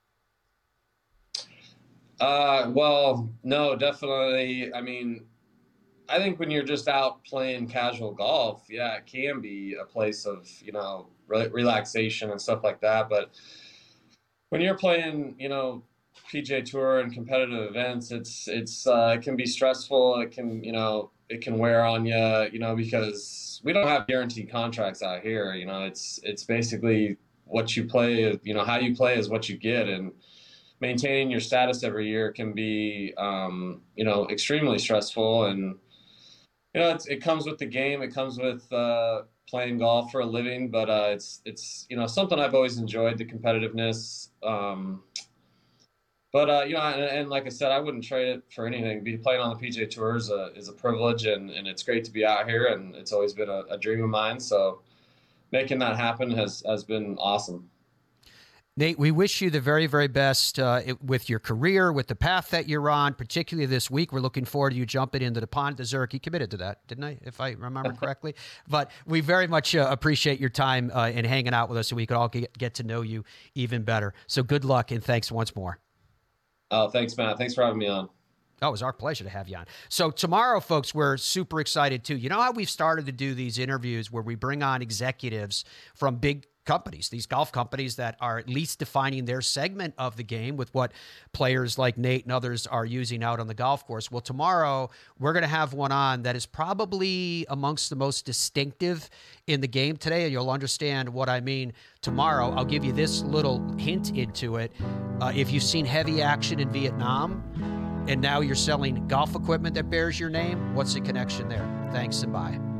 Uh, well, no, definitely. I mean, I think when you're just out playing casual golf, yeah, it can be a place of, you know, re- relaxation and stuff like that. But when you're playing, you know, P G A Tour and competitive events, it's, it's, uh, it can be stressful. It can, you know, it can wear on you, you know, because we don't have guaranteed contracts out here. You know, it's, it's basically what you play, you know, how you play is what you get. And maintaining your status every year can be, um, you know, extremely stressful. And, you know, it's, it comes with the game. It comes with uh, playing golf for a living. But uh, it's, it's you know, something I've always enjoyed, the competitiveness. Um, but, uh, you know, and, and like I said, I wouldn't trade it for anything. Be playing on the P G A Tour is a, is a privilege, and, and it's great to be out here. And it's always been a, a dream of mine. So making that happen has, has been awesome. Nate, we wish you the very, very best uh, it, with your career, with the path that you're on, particularly this week. We're looking forward to you jumping into the pond. The Zurich, you committed to that, didn't I, if I remember correctly? But we very much uh, appreciate your time uh, and hanging out with us so we could all get, get to know you even better. So good luck, and thanks once more. Oh, thanks, Matt. Thanks for having me on. Oh, it was our pleasure to have you on. So tomorrow, folks, we're super excited, too. You know how we've started to do these interviews where we bring on executives from big companies, these golf companies that are at least defining their segment of the game with what players like Nate and others are using out on the golf course. Well, tomorrow we're going to have one on that is probably amongst the most distinctive in the game today, and you'll understand what I mean tomorrow. I'll give you this little hint into it. Uh, if you've seen Heavy Action in Vietnam, and now you're selling golf equipment that bears your name, what's the connection there? Thanks and bye.